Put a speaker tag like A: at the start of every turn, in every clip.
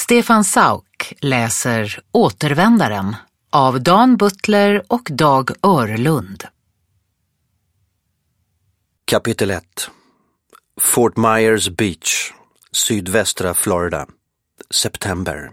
A: Stefan Sauk läser Återvändaren av Dan Butler och Dag Örlund.
B: Kapitel 1. Fort Myers Beach, sydvästra Florida. September.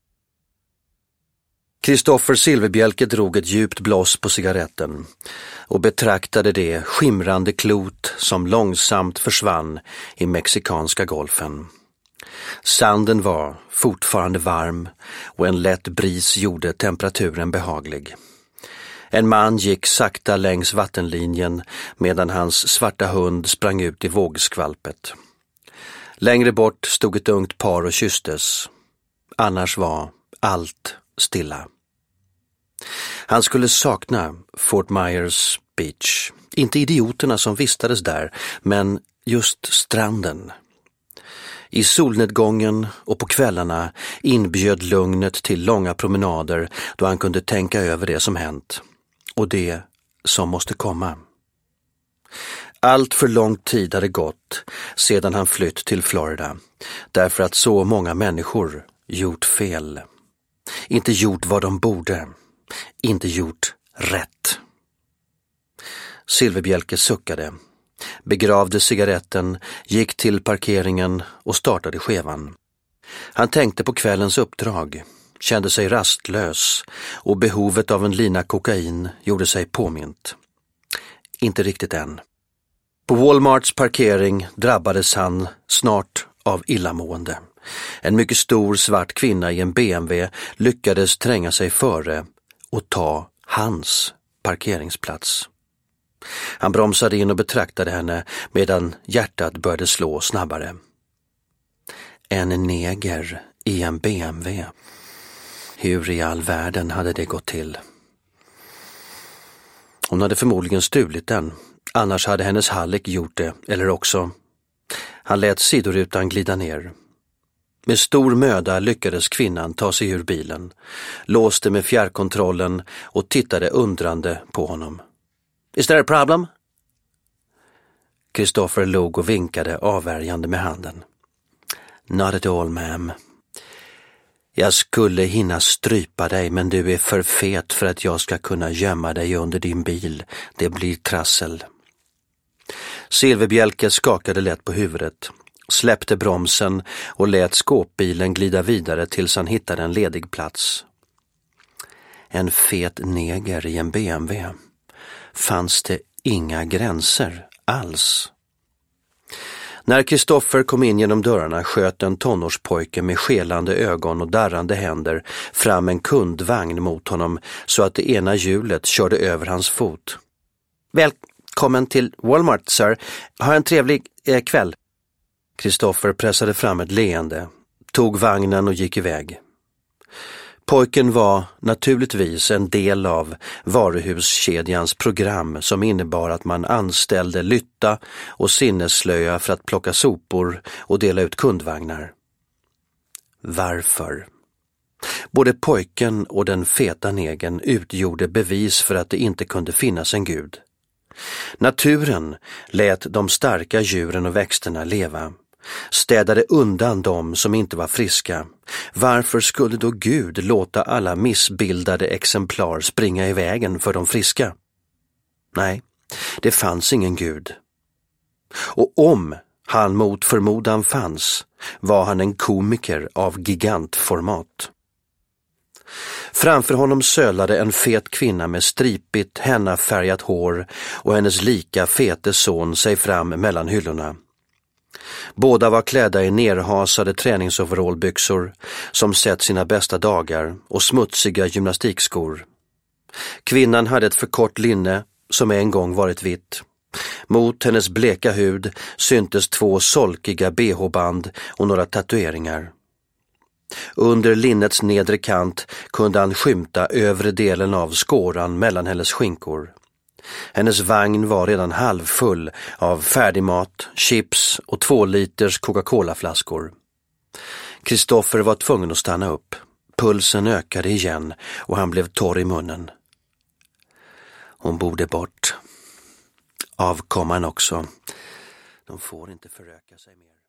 B: Kristoffer Silverbjälke drog ett djupt blås på cigaretten och betraktade det skimrande klot som långsamt försvann i Mexikanska golfen. Sanden var fortfarande varm och en lätt bris gjorde temperaturen behaglig. En man gick sakta längs vattenlinjen medan hans svarta hund sprang ut i vågskvalpet. Längre bort stod ett ungt par och kysstes. Annars var allt stilla. Han skulle sakna Fort Myers Beach. Inte idioterna som vistades där, men just stranden. I solnedgången och på kvällarna inbjöd lugnet till långa promenader då han kunde tänka över det som hänt och det som måste komma. Allt för lång tid hade gått sedan han flytt till Florida, därför att så många människor gjort fel. Inte gjort vad de borde, inte gjort rätt. Silverbjälke suckade, begravde cigaretten, gick till parkeringen och startade skevan. Han tänkte på kvällens uppdrag, kände sig rastlös och behovet av en lina kokain gjorde sig påmint. Inte riktigt än. På Walmarts parkering drabbades han snart av illamående. En mycket stor svart kvinna i en BMW lyckades tränga sig före och ta hans parkeringsplats. Han bromsade in och betraktade henne medan hjärtat började slå snabbare. En neger i en BMW. Hur i all världen hade det gått till? Hon hade förmodligen stulit den. Annars hade hennes hallick gjort det, eller också. Han lät sidorutan glida ner. Med stor möda lyckades kvinnan ta sig ur bilen, låste med fjärrkontrollen och tittade undrande på honom. Is there a problem? Kristoffer log och vinkade avvärjande med handen. Not at all, ma'am. Jag skulle hinna strypa dig, men du är för fet för att jag ska kunna gömma dig under din bil. Det blir trassel. Silverbjälke skakade lätt på huvudet, släppte bromsen och lät skåpbilen glida vidare tills han hittade en ledig plats. En fet neger i en BMW. Fanns det inga gränser alls? När Kristoffer kom in genom dörrarna sköt en tonårspojke med skelande ögon och darrande händer fram en kundvagn mot honom så att det ena hjulet körde över hans fot. Välkommen till Walmart, sir. Ha en trevlig kväll. Kristoffer pressade fram ett leende, tog vagnen och gick iväg. Pojken var naturligtvis en del av varuhuskedjans program som innebar att man anställde lytta och sinnesslöja för att plocka sopor och dela ut kundvagnar. Varför? Både pojken och den feta negern utgjorde bevis för att det inte kunde finnas en gud. Naturen lät de starka djuren och växterna leva. Städade undan dem som inte var friska. Varför skulle då Gud låta alla missbildade exemplar springa i vägen för de friska? Nej, det fanns ingen Gud. Och om han mot förmodan fanns, var han en komiker av gigantformat. Framför honom sölade en fet kvinna med stripigt, hennafärgat hår och hennes lika fete son sig fram mellan hyllorna. Båda var klädda i nerhasade träningsoverallbyxor som sett sina bästa dagar och smutsiga gymnastikskor. Kvinnan hade ett för kort linne som en gång varit vitt. Mot hennes bleka hud syntes 2 solkiga BH-band och några tatueringar. Under linnets nedre kant kunde han skymta övre delen av skåran mellan hennes skinkor. Hennes vagn var redan halvfull av färdigmat, chips och 2 liters Coca-Cola-flaskor. Kristoffer var tvungen att stanna upp. Pulsen ökade igen och han blev torr i munnen. Hon borde bort. Avkomman också. De får inte föröka sig mer.